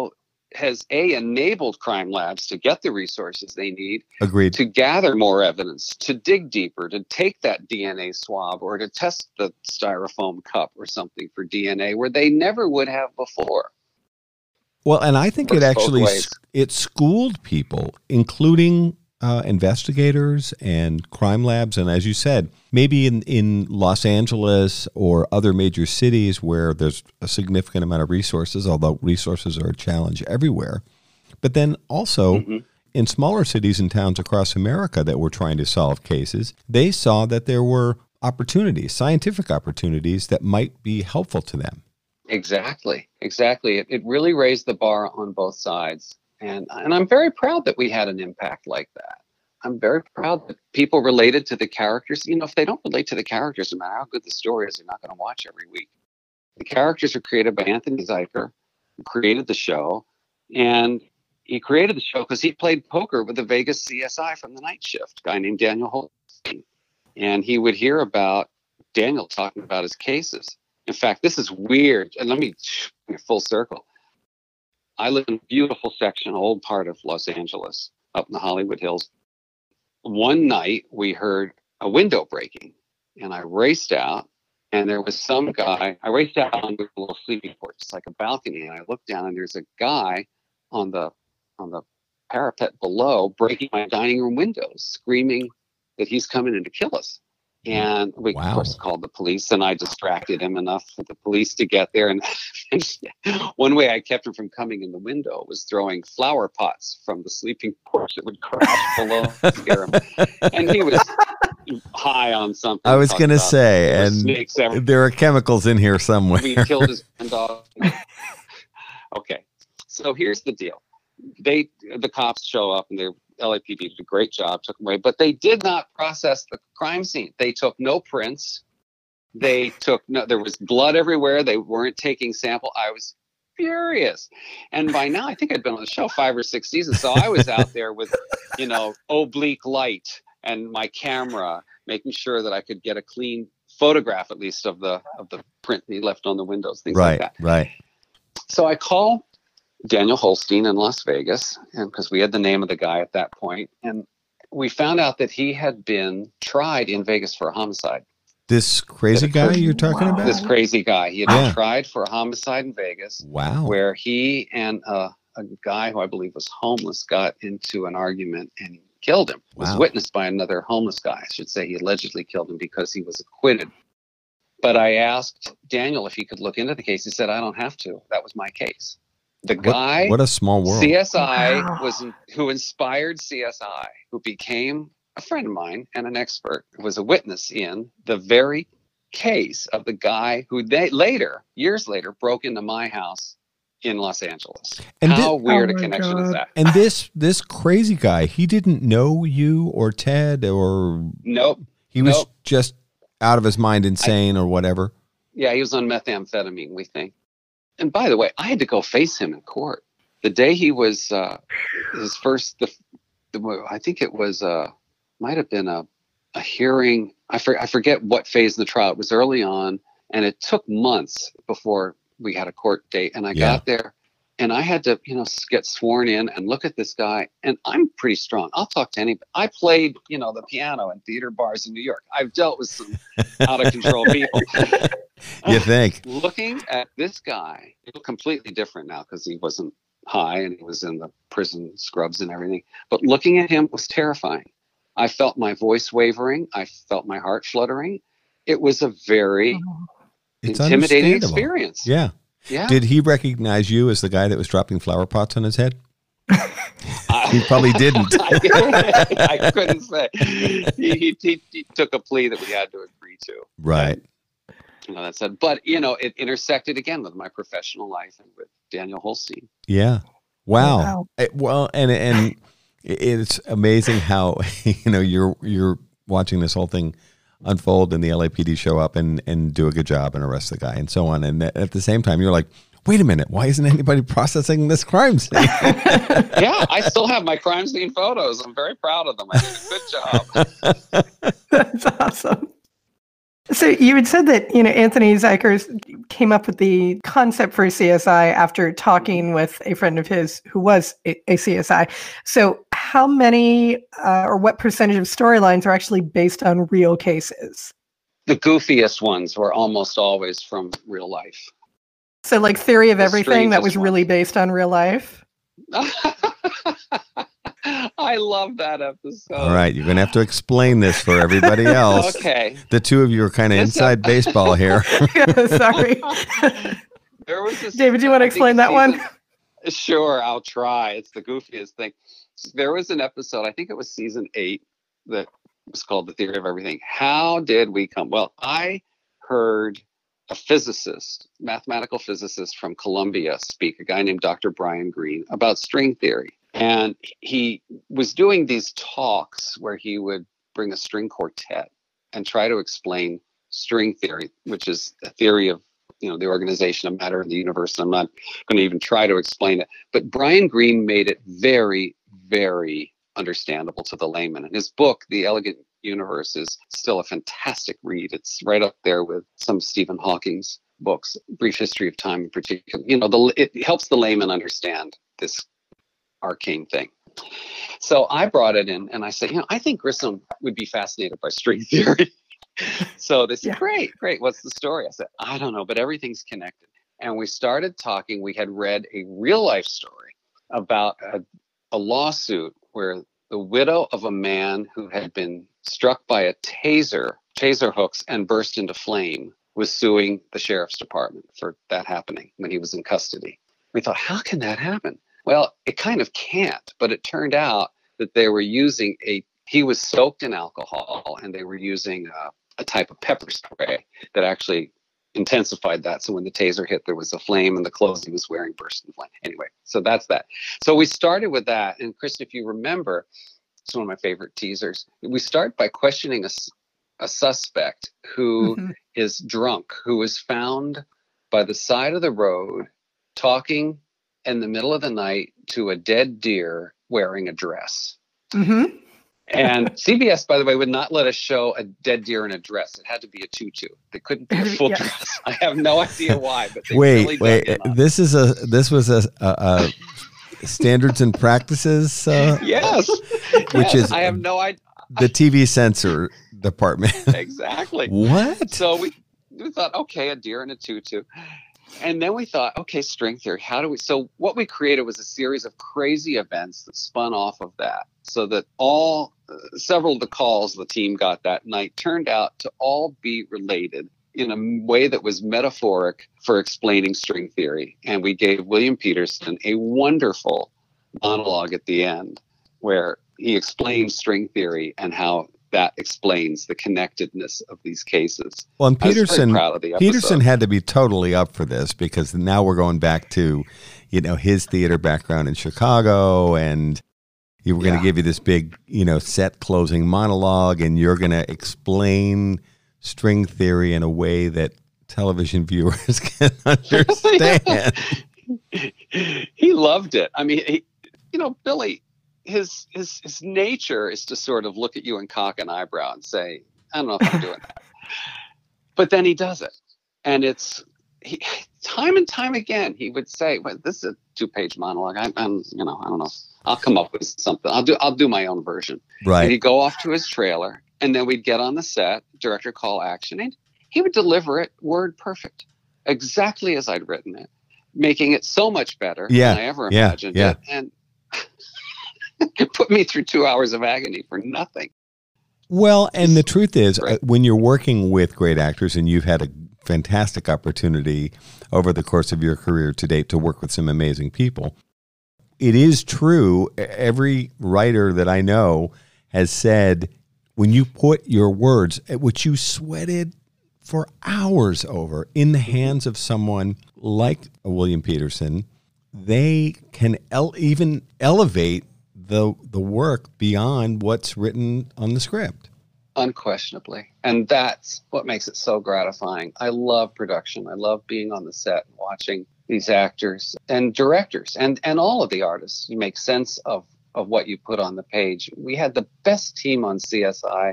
has enabled crime labs to get the resources they need. Agreed. To gather more evidence, to dig deeper, to take that DNA swab or to test the styrofoam cup or something for DNA where they never would have before. Well, and I think it Works both actually ways. it schooled people, including investigators and crime labs. And as you said, maybe in Los Angeles or other major cities where there's a significant amount of resources, although resources are a challenge everywhere. But then also in smaller cities and towns across America that were trying to solve cases, they saw that there were opportunities, scientific opportunities that might be helpful to them. Exactly. It really raised the bar on both sides. And I'm very proud that we had an impact like that. I'm very proud that people related to the characters. You know, if they don't relate to the characters, no matter how good the story is, they're not going to watch every week. The characters are created by Anthony Zuiker, who created the show. And he created the show because he played poker with the Vegas CSI from the night shift, a guy named Daniel Holstein. And he would hear about Daniel talking about his cases. In fact, this is weird. And let me full circle. I live in a beautiful section, old part of Los Angeles, up in the Hollywood Hills. One night we heard a window breaking, and I raced out, and there was some guy. I raced out onto a little sleeping porch. It's like a balcony, and I looked down, and there's a guy on the parapet below breaking my dining room windows, screaming that he's coming in to kill us. And we, of course, called the police, and I distracted him enough for the police to get there. And one way I kept him from coming in the window was throwing flower pots from the sleeping porch that would crash below and scare him. And he was high on something. I was going to say, and there are chemicals in here somewhere. We killed his dog. Okay, so here's the deal. The cops show up, and they're LAPD did a great job, took them away, but they did not process the crime scene. They took no prints. There was blood everywhere. They weren't taking sample. I was furious. And by now, I think I'd been on the show 5 or 6 seasons. So I was out there with, oblique light and my camera, making sure that I could get a clean photograph, at least of the print he left on the windows, things like that. Right. So I call Daniel Holstein in Las Vegas, and because we had the name of the guy at that point, and we found out that he had been tried in Vegas for a homicide. This crazy guy you're talking about? This crazy guy. He had been tried for a homicide in Vegas. Wow. Where he and a guy who I believe was homeless got into an argument and killed him. Wow. Was witnessed by another homeless guy. I should say he allegedly killed him because he was acquitted. But I asked Daniel if he could look into the case. He said, I don't have to. That was my case. The guy, what a small world. CSI who inspired CSI, who became a friend of mine and an expert, was a witness in the very case of the guy who years later, broke into my house in Los Angeles. And how weird a connection is that? And this crazy guy, he didn't know you or Ted or... Nope. He was just out of his mind, insane or whatever. Yeah, he was on methamphetamine, we think. And by the way, I had to go face him in court. The day he was his first, I think it was, might have been a hearing. I forget what phase of the trial. It was early on, and it took months before we had a court date. And I got there, and I had to, get sworn in and look at this guy. And I'm pretty strong. I'll talk to anybody. I played, the piano in theater bars in New York. I've dealt with some out of control people. You think? Looking at this guy, he looked completely different now because he wasn't high and he was in the prison scrubs and everything. But looking at him was terrifying. I felt my voice wavering. I felt my heart fluttering. It was a very intimidating experience. Yeah. Did he recognize you as the guy that was dropping flower pots on his head? He probably didn't. I couldn't say. He took a plea that we had to agree to. Right. That said, but it intersected again with my professional life and with Daniel Holstein. Yeah. Wow. Well, and it's amazing how you're watching this whole thing unfold and the LAPD show up and do a good job and arrest the guy and so on. And at the same time, you're like, wait a minute, why isn't anybody processing this crime scene? Yeah, I still have my crime scene photos. I'm very proud of them. I did a good job. That's awesome. So you had said that, Anthony Zuiker came up with the concept for CSI after talking with a friend of his who was a CSI. So how many or what percentage of storylines are actually based on real cases? The goofiest ones were almost always from real life. So like Theory of The Everything, that was strangest really ones. based on real life? I love that episode. All right, you're going to have to explain this for everybody else. Okay. The two of you are kind of inside baseball here. Sorry. There was this, David, do you want to explain that one? Sure, I'll try. It's the goofiest thing. There was an episode, I think it was season 8, that was called The Theory of Everything. How did we come? Well, I heard a physicist, mathematical physicist from Columbia speak, a guy named Dr. Brian Greene, about string theory. And he was doing these talks where he would bring a string quartet and try to explain string theory, which is a theory of, the organization of matter in the universe. And I'm not going to even try to explain it. But Brian Greene made it very, very understandable to the layman. And his book, The Elegant Universe, is still a fantastic read. It's right up there with some of Stephen Hawking's books, Brief History of Time in particular. It helps the layman understand this arcane thing. So I brought it in and I said, I think Grissom would be fascinated by string theory. So they said, great. What's the story? I said, I don't know, but everything's connected. And we started talking. We had read a real life story about a lawsuit where the widow of a man who had been struck by a taser hooks and burst into flame was suing the sheriff's department for that happening when he was in custody. We thought, how can that happen? Well, it kind of can't, but it turned out that they were using he was soaked in alcohol and they were using a type of pepper spray that actually intensified that. So when the taser hit, there was a flame and the clothes he was wearing burst into flame. Anyway, so that's that. So we started with that. And Kristen, if you remember, it's one of my favorite teasers. We start by questioning a suspect who is drunk, who was found by the side of the road talking in the middle of the night to a dead deer wearing a dress. Mm-hmm. And CBS, by the way, would not let us show a dead deer in a dress. It had to be a tutu. They couldn't be a full dress. I have no idea why, but they really dug in on it. This was a standards and practices. Yes, which is I have no idea. The TV censor department. Exactly. What? So we thought, okay, a deer in a tutu. And then we thought, okay, string theory, so what we created was a series of crazy events that spun off of that, so that several of the calls the team got that night turned out to all be related in a way that was metaphoric for explaining string theory. And we gave William Peterson a wonderful monologue at the end where he explained string theory and how that explains the connectedness of these cases. Well, and Peterson had to be totally up for this, because now we're going back to, his theater background in Chicago, and you were going to give you this big, set closing monologue, and you're going to explain string theory in a way that television viewers can understand. He loved it. I mean, Billy, his nature is to sort of look at you and cock an eyebrow and say, I don't know if I'm doing that. But then he does it. And time and time again, he would say, well, this is a 2-page monologue. I don't know. I'll come up with something. I'll do my own version. Right. And he'd go off to his trailer, and then we'd get on the set, director call action, and he would deliver it word perfect, exactly as I'd written it, making it so much better than I ever imagined it. And it put me through 2 hours of agony for nothing. Well, and the truth is, when you're working with great actors, and you've had a fantastic opportunity over the course of your career to date to work with some amazing people, it is true. Every writer that I know has said, when you put your words, which you sweated for hours over, in the hands of someone like William Peterson, they can even elevate the work beyond what's written on the script. Unquestionably. And that's what makes it so gratifying. I love production. I love being on the set and watching these actors and directors and all of the artists. You make sense of what you put on the page. We had the best team on CSI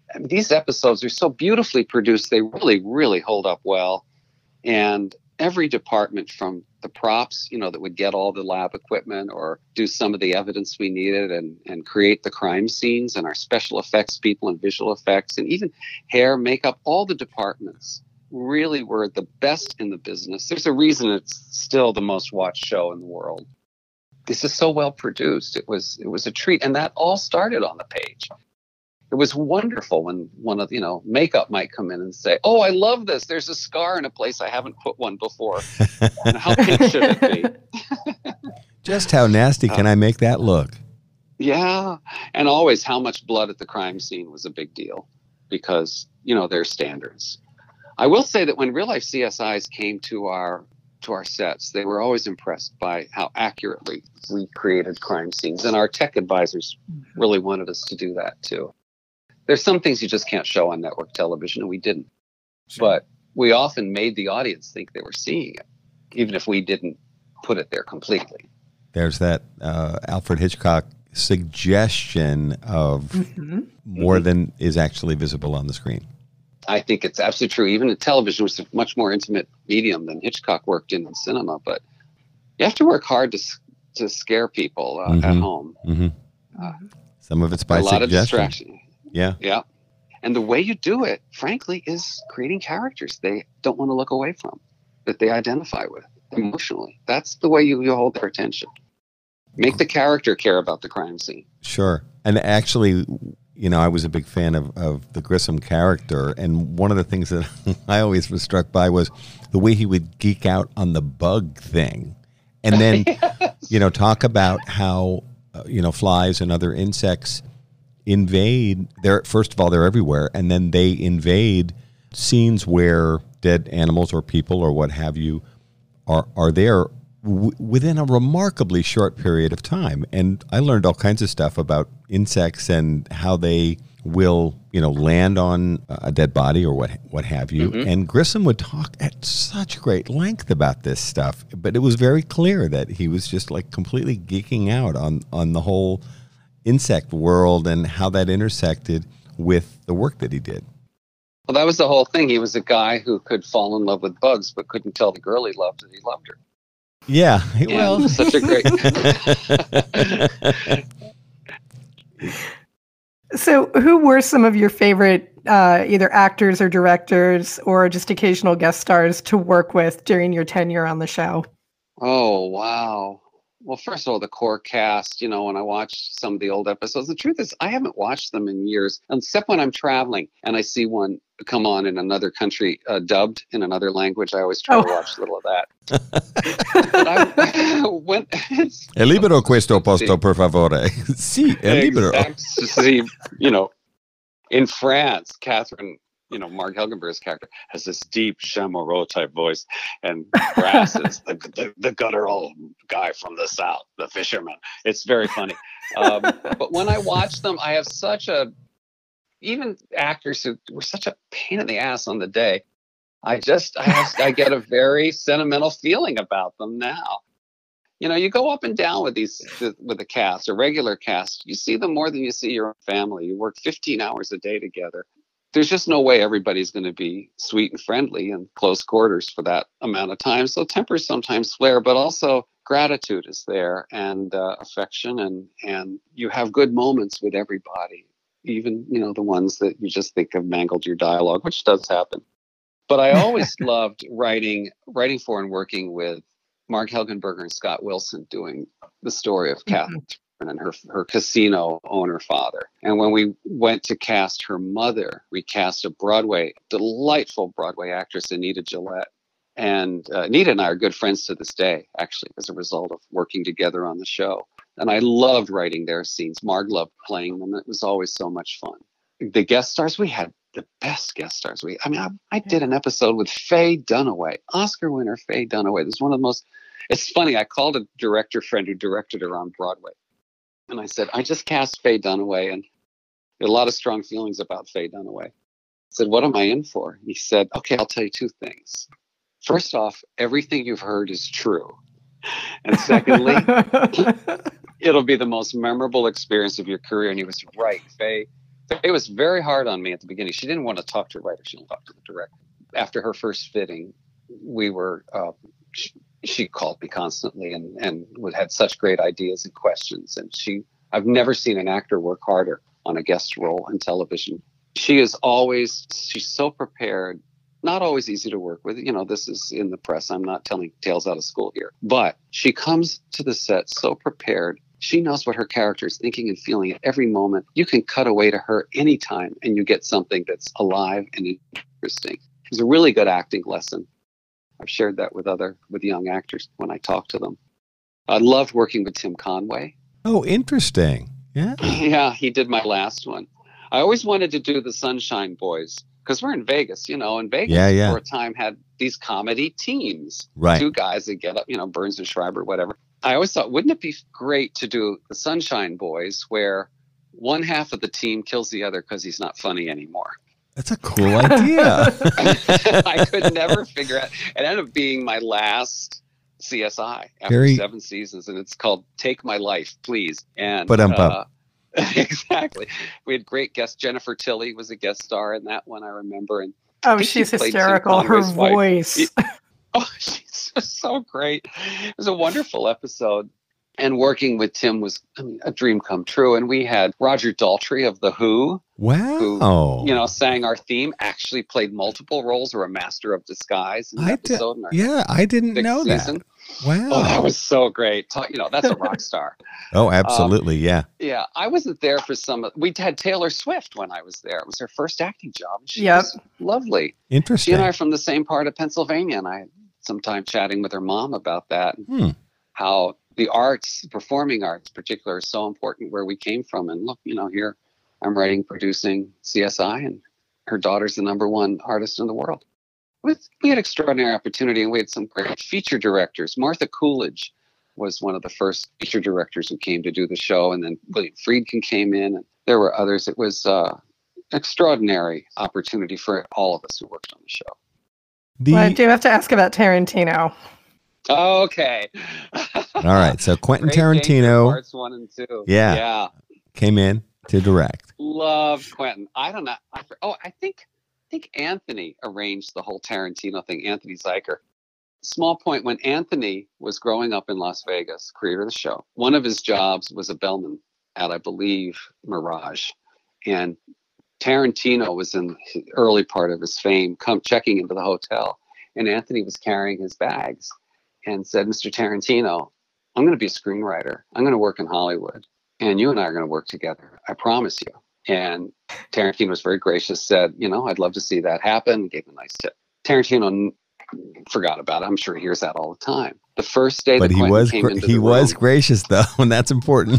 I mean, these episodes are so beautifully produced. They really, really hold up well. And every department, from the props, that would get all the lab equipment or do some of the evidence we needed and create the crime scenes, and our special effects people and visual effects, and even hair, makeup, all the departments really were the best in the business. There's a reason it's still the most watched show in the world. This is so well produced. It was a treat. And that all started on the page. It was wonderful when one of, makeup might come in and say, "Oh, I love this. There's a scar in a place I haven't put one before. And how pink should it be?" Just how nasty can I make that look? Yeah. And always how much blood at the crime scene was a big deal because, there's standards. I will say that when real life CSIs came to our sets, they were always impressed by how accurately we created crime scenes. And our tech advisors really wanted us to do that too. There's some things you just can't show on network television, and we didn't. Sure. But we often made the audience think they were seeing it, even if we didn't put it there completely. There's that Alfred Hitchcock suggestion of more than is actually visible on the screen. I think it's absolutely true. Even in television, which is a much more intimate medium than Hitchcock worked in cinema. But you have to work hard to scare people at home. Some of it's by a lot suggestion. Of distraction. Yeah. And the way you do it, frankly, is creating characters they don't want to look away from, that they identify with emotionally. That's the way you hold their attention. Make the character care about the crime scene. Sure. And actually, I was a big fan of the Grissom character. And one of the things that I always was struck by was the way he would geek out on the bug thing. And then, yes. Talk about how, flies and other insects invade. First of all, they're everywhere. And then they invade scenes where dead animals or people or what have you are there within a remarkably short period of time. And I learned all kinds of stuff about insects and how they will, land on a dead body or what have you. And Grissom would talk at such great length about this stuff, but it was very clear that he was just like completely geeking out on the whole insect world and how that intersected with the work that he did. Well, that was the whole thing. He was a guy who could fall in love with bugs, but couldn't tell the girl he loved that he loved her. Yeah, well, such a great. So, who were some of your favorite either actors or directors or just occasional guest stars to work with during your tenure on the show? Oh, wow. Well, first of all, the core cast, when I watched some of the old episodes, the truth is I haven't watched them in years, except when I'm traveling and I see one come on in another country, dubbed in another language. I always try to watch a little of that. El libro questo posto, per favore. Sì, el libro. See, in France, Catherine, Mark Helgenberg's character has this deep Chamorro type voice, and Brass is the guttural guy from the South, the fisherman. It's very funny. But when I watch them, I have even actors who were such a pain in the ass on the day, I get a very sentimental feeling about them now. You go up and down with the cast, a regular cast. You see them more than you see your own family. You work 15 hours a day together. There's just no way everybody's going to be sweet and friendly in close quarters for that amount of time. So tempers sometimes flare, but also gratitude is there, and affection, and you have good moments with everybody, even, the ones that you just think have mangled your dialogue, which does happen. But I always loved writing for and working with Mark Helgenberger and Scott Wilson, doing the story of Catherine and her casino owner father. And when we went to cast her mother, we cast a delightful Broadway actress, Anita Gillette. And Anita and I are good friends to this day, actually, as a result of working together on the show. And I loved writing their scenes. Marg loved playing them. It was always so much fun. The guest stars, we had the best guest stars. I did an episode with Faye Dunaway, Oscar winner Faye Dunaway. This is one of the most, it's funny, I called a director friend who directed her on Broadway. And I said, I just cast Faye Dunaway, and there are a lot of strong feelings about Faye Dunaway. I said, what am I in for? He said, okay, I'll tell you two things. First off, everything you've heard is true. And secondly, it'll be the most memorable experience of your career. And he was right. Faye It was very hard on me at the beginning. She didn't want to talk to the writer. She didn't talk to the director. After her first fitting, we were, she called me constantly and had such great ideas and questions. And I've never seen an actor work harder on a guest role in television. She's so prepared, not always easy to work with. This is in the press. I'm not telling tales out of school here, but she comes to the set so prepared. She knows what her character is thinking and feeling at every moment. You can cut away to her anytime and you get something that's alive and interesting. It was a really good acting lesson. I've shared that with young actors when I talk to them. I loved working with Tim Conway. Oh, interesting. Yeah. Yeah, he did my last one. I always wanted to do the Sunshine Boys because we're in Vegas, and Vegas for a time had these comedy teams. Right. Two guys that get up, Burns and Schreiber, whatever. I always thought, wouldn't it be great to do the Sunshine Boys where one half of the team kills the other because he's not funny anymore? That's a cool idea. I could never figure out. It ended up being my last CSI after 7 seasons, and it's called Take My Life, Please. And exactly. We had great guests. Jennifer Tilly was a guest star in that one, I remember. And she's hysterical. Her voice. She's so great. It was a wonderful episode. And working with Tim was a dream come true. And we had Roger Daltrey of The Who. Wow. Who, sang our theme, actually played multiple roles, or a master of disguise in an episode. I didn't know season. That. Wow. Oh, that was so great. That's a rock star. Oh, absolutely. Yeah. Yeah. I wasn't there for we had Taylor Swift when I was there. It was her first acting job. She was lovely. Interesting. She and I are from the same part of Pennsylvania. And I had some time chatting with her mom about that. How the arts, performing arts in particular, is so important where we came from. And look, here I'm writing, producing CSI, and her daughter's the #1 artist in the world. We had extraordinary opportunity, and we had some great feature directors. Martha Coolidge was one of the first feature directors who came to do the show, and then William Friedkin came in, and there were others. It was an extraordinary opportunity for all of us who worked on the show. I do have to ask about Tarantino. Okay. All right. So Quentin Tarantino. Parts 1 and 2. Yeah. Came in to direct. Love Quentin. I don't know. I think Anthony arranged the whole Tarantino thing. Anthony Zeiker. Small point: when Anthony was growing up in Las Vegas, creator of the show, one of his jobs was a bellman at, I believe, Mirage, and Tarantino was in the early part of his fame, checking into the hotel, and Anthony was carrying his bags. And said, Mr. Tarantino, I'm going to be a screenwriter. I'm going to work in Hollywood. And you and I are going to work together. I promise you. And Tarantino was very gracious, said, I'd love to see that happen. Gave him a nice tip. Tarantino forgot about it. I'm sure he hears that all the time. The first day but that Quentin came into the room, was gracious, though, and that's important.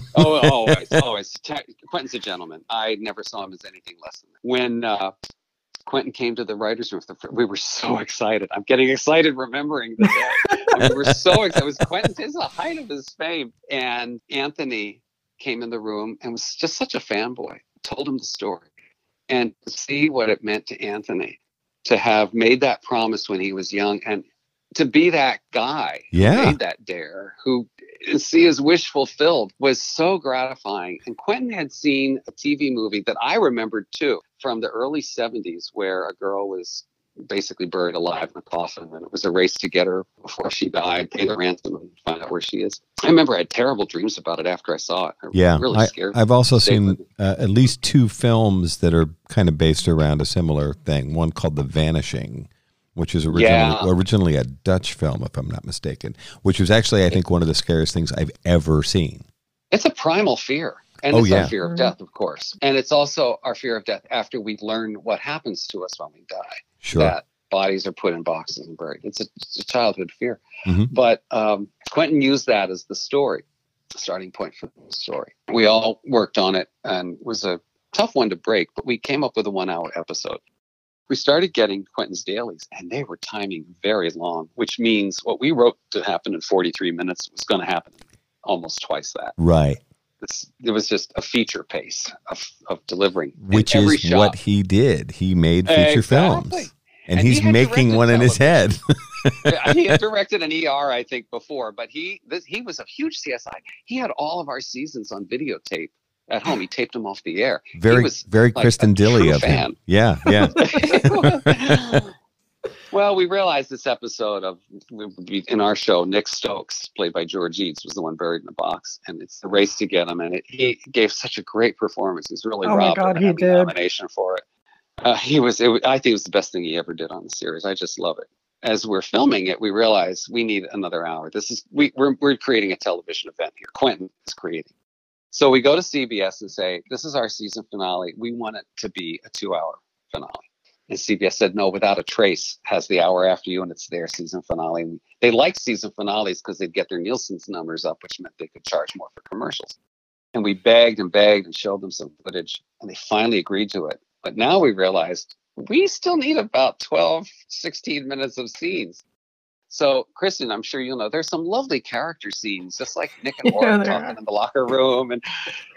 Always. Quentin's a gentleman. I never saw him as anything less than that. When Quentin came to the writer's room, we were so excited. I'm getting excited remembering the day. We were so excited. It was Quentin, is the height of his fame. And Anthony came in the room and was just such a fanboy, told him the story. And to see what it meant to Anthony to have made that promise when he was young and to be that guy who made that dare, who see his wish fulfilled, was so gratifying. And Quentin had seen a TV movie that I remembered too from the early 70s where a girl was basically buried alive in a coffin, and it was a race to get her before she died, pay the ransom, and find out where she is. I remember I had terrible dreams about it after I saw it. Really scared. I've also seen at least 2 films that are kind of based around a similar thing. One called The Vanishing, which is originally a Dutch film, if I'm not mistaken, which was actually, I think, one of the scariest things I've ever seen. It's a primal fear. And it's our fear of death, of course. And it's also our fear of death after we learn what happens to us when we die. Sure. That bodies are put in boxes and buried. It's a childhood fear. Mm-hmm. But Quentin used that as the starting point for the story. We all worked on it, and it was a tough one to break, but we came up with a 1-hour episode. We started getting Quentin's dailies, and they were timing very long, which means what we wrote to happen in 43 minutes was going to happen almost twice that. Right. It was just a feature pace of delivering. Which is what he did. He made feature films. And he's making one in his head. He had directed an ER, I think, before, but he was a huge CSI. He had all of our seasons on videotape at home. He taped them off the air. Very, he was very like Kristen a Dilly true of fan. him. Yeah, yeah. Well, we realized this episode of in our show, Nick Stokes, played by George Eads, was the one buried in the box, and it's the race to get him. And he gave such a great performance. He's really robbed of an Emmy nomination for it. I think it was the best thing he ever did on the series. I just love it. As we're filming it, we realize we need another hour. We're creating a television event here. Quentin is creating. So we go to CBS and say, this is our season finale. We want it to be a 2-hour finale. And CBS said, no, Without a Trace has the hour after you, and it's their season finale. And they liked season finales because they'd get their Nielsen's numbers up, which meant they could charge more for commercials. And we begged and showed them some footage, and they finally agreed to it. But now we realized we still need about 12, 16 minutes of scenes. So, Kristen, I'm sure you'll know, there's some lovely character scenes, just like Nick and Warren talking in the locker room, and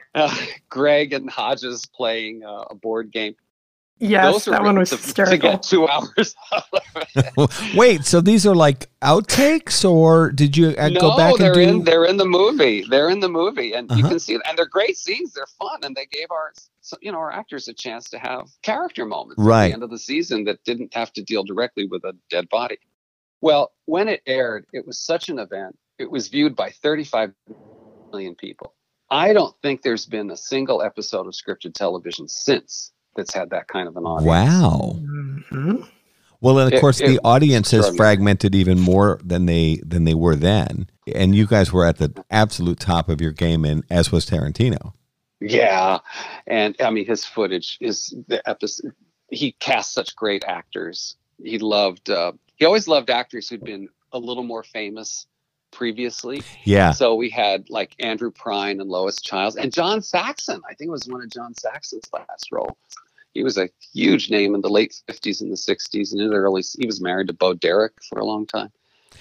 Greg and Hodges playing a board game. Yes, that one was hysterical. To get 2 hours out of it. Wait, so these are like outtakes, or did you go back and do? They're in the movie. They're in the movie, and you can see it. And they're great scenes. They're fun, and they gave our actors a chance to have character moments at the end of the season that didn't have to deal directly with a dead body. Well, when it aired, it was such an event. It was viewed by 35 million people. I don't think there's been a single episode of scripted television since that's had that kind of an audience. Wow. Mm-hmm. Well, and of course, the audience has fragmented even more than they were then. And you guys were at the absolute top of your game, and as was Tarantino. Yeah. And I mean, his footage is the episode. He cast such great actors. He always loved actors who'd been a little more famous previously. Yeah. So we had like Andrew Prine and Lois Childs and John Saxon. I think it was one of John Saxon's last roles. He was a huge name in the late 50s and the 60s, and in the early, he was married to Bo Derek for a long time.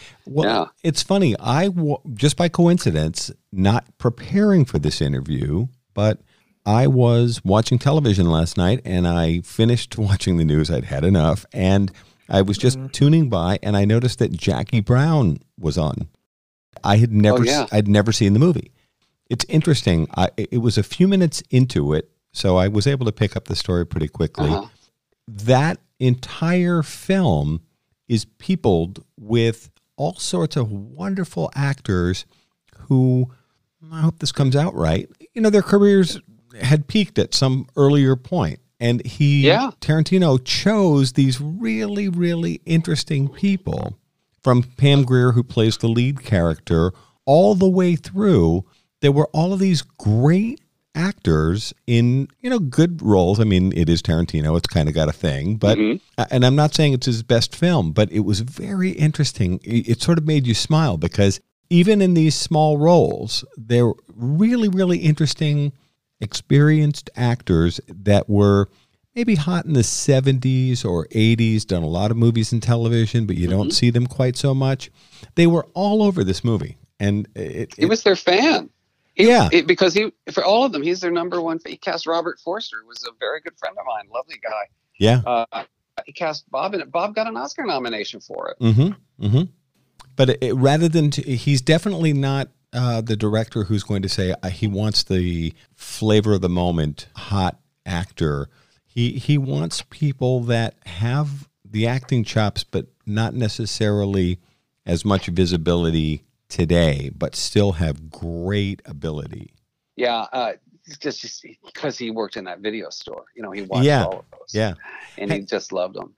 Well, It's funny. Just by coincidence, not preparing for this interview, but I was watching television last night, and I finished watching the news. I'd had enough, and I was just tuning by, and I noticed that Jackie Brown was on. I'd never seen the movie. It's interesting. It was a few minutes into it, so I was able to pick up the story pretty quickly. That entire film is peopled with all sorts of wonderful actors who, I hope this comes out right, their careers had peaked at some earlier point. And Tarantino chose these really, really interesting people, from Pam Grier, who plays the lead character, all the way through. There were all of these great actors in, good roles. I mean, it is Tarantino. It's kind of got a thing. But and I'm not saying it's his best film, but it was very interesting. It sort of made you smile because even in these small roles, they're really, really interesting, experienced actors that were maybe hot in the 70s or 80s, done a lot of movies and television, but you don't see them quite so much. They were all over this movie. And he was their fan. Because for all of them, he's their number one. He cast Robert Forster, who was a very good friend of mine, lovely guy. Yeah. He cast Bob in it. Bob got an Oscar nomination for it. But rather than, he's definitely not the director who's going to say he wants the flavor of the moment, hot actor. He wants people that have the acting chops, but not necessarily as much visibility today, but still have great ability. Yeah, just because he worked in that video store. He watched all of those. Yeah. And he just loved them.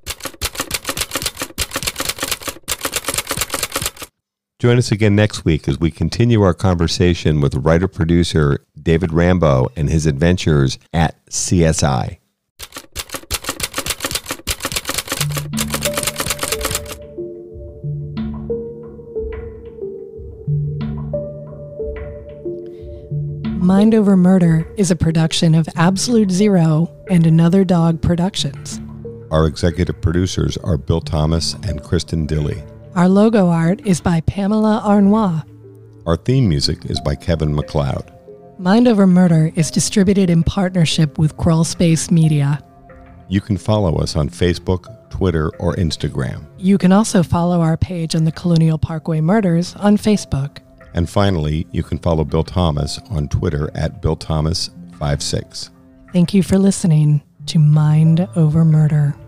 Join us again next week as we continue our conversation with writer-producer David Rambo and his adventures at CSI. Mind Over Murder is a production of Absolute Zero and Another Dog Productions. Our executive producers are Bill Thomas and Kristen Dilly. Our logo art is by Pamela Arnois. Our theme music is by Kevin MacLeod. Mind Over Murder is distributed in partnership with Crawl Space Media. You can follow us on Facebook, Twitter, or Instagram. You can also follow our page on the Colonial Parkway Murders on Facebook. And finally, you can follow Bill Thomas on Twitter at BillThomas56. Thank you for listening to Mind Over Murder.